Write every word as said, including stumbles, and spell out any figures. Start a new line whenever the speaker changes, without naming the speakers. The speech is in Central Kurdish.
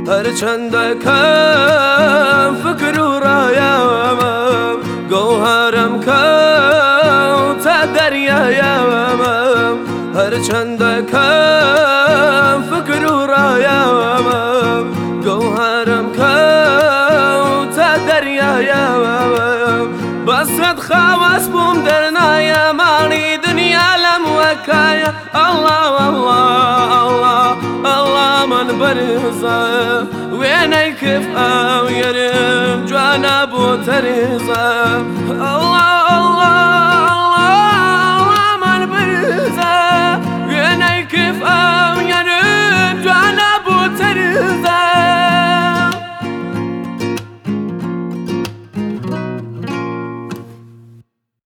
هەرچەندەکەم فکر و ڕایەوە گەوهەرم کەوتە دەریایەوە هەرچەندەکەم فکر و ڕایەوە گەوهەرم کەوتە دەریایەوە بەسەد خاوەس بووم دەرنایە ماڵی دنیا لەم وەکایە ئەڵڵا ئەڵڵا ئەڵڵا ئەڵڵا من بەرزە وێنەی کف ئەو یەرم جوانە بۆ تەرزە ئەڵڵا